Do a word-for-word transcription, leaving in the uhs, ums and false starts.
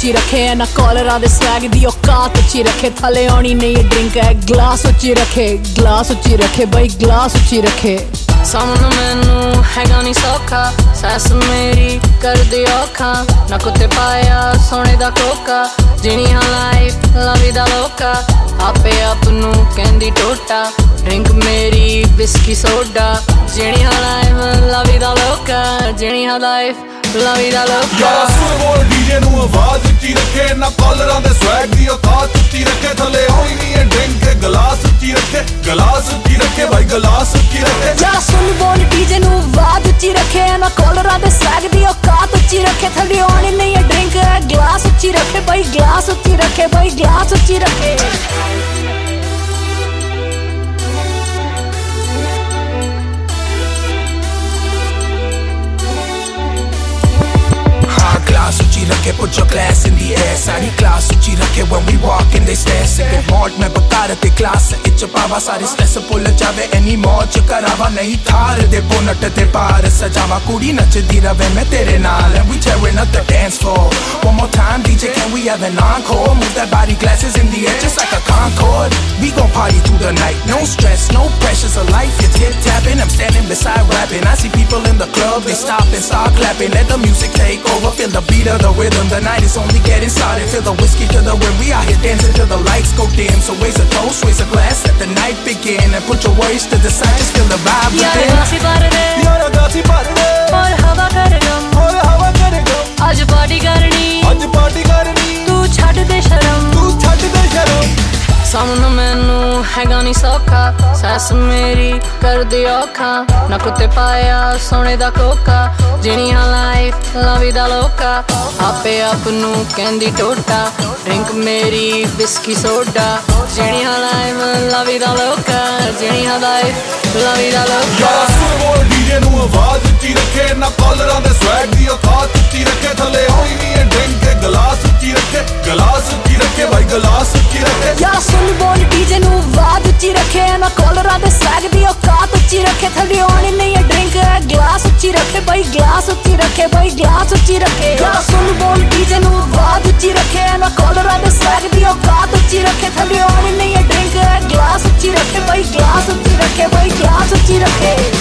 ਉੱਚੀ ਰੱਖੇ ਨਾ ਕਾਲਰਾਂ ਦੇ ਸਵੈਗ ਦੀ ਔਕਾਤ ਉੱਚੀ ਰੱਖੇ ਥੱਲੇ ਆਉਣੀ ਨਹੀਂ ਇਹ ਡਰਿੰਕ ਹੈ ਗਲਾਸ ਉੱਚੀ ਰੱਖੇ ਗਲਾਸ ਉੱਚੀ ਰੱਖੇ ਬਈ ਗਲਾਸ ਉੱਚੀ ਰੱਖੇ ਸਾਹਮਣੇ ਮੈਨੂੰ ਹੈਗਾ ਨਹੀਂ ਸੌਖਾ ਸੱਸ ਮੇਰੀ ਕਰਦੀ ਔਖਾ ਨਾ ਕੁੱਤੇ ਪਾਇਆ ਸੋਨੇ ਦਾ ਕੋਕਾ ਜੀਣੀ ਹਾਂ ਲਾਈਫ ਲਵੀ ਦਾ ਲੋਕਾ ਆਪੇ ਆਪ ਨੂੰ ਕਹਿੰਦੀ ਟੋਟਾ ਡਰਿੰਕ ਮੇਰੀ ਵਿਸਕੀ ਸੋਡਾ ਜੀਣੀ ਹਾਂ ਲਾਈਫ ਲਵੀ ਦਾ ਲੋਕਾ ਜੀਣੀ ਹਾਂ ਲਾਈਫ ਲਵੀ ਦਾ ਲੋਕਾ ਯਾਰਾ ਸੁਣ ਬੋਲ ਡੀਜੇ ਨੂੰ ਆਵਾਜ਼ ਉੱਚੀ ਰੱਖੇ ਨਾ ਕਾਲਰਾਂ ਦੇ ਸਵੈਗ ਦੀ ਔਕਾਤ ਉੱਚੀ ਰੱਖੇ ਥੱਲੇ ਹੋਈ ਨਹੀਂ ਇਹ ਡਰਿੰਕ ਗਲਾਸ ਉੱਚੀ ਰੱਖੇ ਗਲਾਸ ਉੱਚੀ ਰੱਖੇ ਭਾਈ ਗਲਾਸ ਉੱਚੀ ਰੱਖੇ ਯਾਰਾ ਸੁਣ ਬੋਲ ਡੀਜੇ ਨੂੰ ਆਵਾਜ਼ ਉੱਚੀ ਰੱਖੇ ਨਾ ਕਾਲਰਾਂ ਦੇ ਸਵੈਗ ਦੀ ਔਕਾਤ ਉੱਚੀ ਰੱਖੇ ਥੱਲੇ ਆਉਣੀ ਨਹੀਂ ਇਹ ਡਰਿੰਕ ਗਲਾਸ ਉੱਚੀ ਰੱਖੇ ਬਈ ਗਲਾਸ ਉੱਚੀ ਰੱਖੇ ਬਈ ਗਲਾਸ ਉੱਚੀ ਰੱਖੇ Glass uchi rakhe, put your glass in the air. Sari glass uchi rakhe, when we walk in they stare. Second malt mein bata rate glass se ich paava sare stress bhul jave any mauj karava nahi thar de bonnet te paar sajawa kudi nachdi rave main tere naal and we tearing up the dance floor. One more time D J, can we have an encore? Move that body, glasses in the air just like a Concorde. We gon' party through the night, no stress, no pressures of life. You're tip tapping, I'm standing beside rapping. I see people in the club, they stop and start clapping. Let the music take over, feel the beat of the rhythm. The night is only getting started. Fill the whiskey to the rim. We out here dancing till the lights go dim. So raise a toast, raise a glass, let the night begin. And put your worries to the side, just feel the vibe within. Yara glassi par de, ਯਾਰਾ ਗਾਸੀ ਭਰ ਦੇ aur hawa kar gum, ਹੋਰ ਹਵਾ ਕਰੇ ਗਮ aaj party karni, ਅੱਜ party ਕਰਨੀ tu chhad de sharam. ਤੂੰ ਛੱਡ ਦੇ ਸ਼ਰਮ ਸਾਹਮਣੇ ਮੈਨੂੰ ਹੈਗਾ ਨਹੀਂ ਸੌਖਾ ਸੱਸ ਮੇਰੀ ਕਰਦੀ ਔਖਾ ਨਾ ਕੁੱਤੇ ਪਾਇਆ ਸੋਨੇ ਦਾ ਕੋਕਾ ਜੀਣੀ ਹਾਂ ਲਾਈਫ ਲਵੀ ਦਾ ਲੋਕਾ ਆਪੇ ਆਪ ਨੂੰ ਕਹਿੰਦੀ ਟੋਟਾ ਡਰਿੰਕ ਮੇਰੀ ਵਿਸਕੀ ਸੋਡਾ ਜੀਣੀ ਹਾਂ ਲਾਈਫ ਲਵੀ ਦਾ ਲੋਕਾ ਜੀਣੀ ਹਾਂ ਲਾਈਫ ਲਵੀ ਦਾ ਲੋਕਾ ਯਾਰਾ ਸੁਣ ਬੋਲ ਡੀਜੇ ਨੂੰ ਆਵਾਜ਼ ਉੱਚੀ ਰੱਖੇ ਨਾ ਕਾਲਰਾਂ ਦੇ ਸਵੈਗ ਦੀ ਔਕਾਤ ਉੱਚੀ ਰੱਖੇ ਥੱਲੇ ਹੋਈ ਨਹੀਂ ਇਹ ਡਰਿੰਕ ਗਲਾਸ ਉੱਚੀ ਰੱਖੇ ਗਲਾਸ ਉੱਚੀ ਰੱਖੇ ਭਾਈ ਗਲਾਸ ਉੱਚੀ ਰੱਖੇ ਯਾਰਾ ਸੁਣ ਬੋਲ ਡੀਜੇ ਨੂੰ ਆਵਾਜ਼ ਉੱਚੀ ਰੱਖੇ ਨਾ ਕਾਲਰਾਂ ਦੇ ਸਵੈਗ ਦੀ ਔਕਾਤ ਉੱਚੀ ਰੱਖੇ ਥੱਲੇ ਆਉਣੀ ਨਹੀਂ ਇਹ ਡਰਿੰਕ ਗਲਾਸ ਉੱਚੀ ਰੱਖੇ ਬਈ ਗਲਾਸ ਉੱਚੀ ਰੱਖੇ ਬਈ ਗਲਾਸ ਉੱਚੀ ਰੱਖੇ ਯਾਰਾ ਸੁਣ ਬੋਲ ਡੀਜੇ ਨੂੰ ਆਵਾਜ਼ ਉੱਚੀ ਰੱਖੇ ਨਾ ਕਾਲਰਾਂ ਦੇ ਸਵੈਗ ਦੀ ਔਕਾਤ ਉੱਚੀ ਰੱਖੇ ਥੱਲੇ ਆਉਣੀ ਨਹੀਂ ਇਹ ਡਰਿੰਕ ਗਲਾਸ ਉੱਚੀ ਰੱਖੇ ਬਈ ਗਲਾਸ ਉੱਚੀ ਰੱਖੇ ਬਈ ਗਲਾਸ ਉੱਚੀ ਰੱਖੇ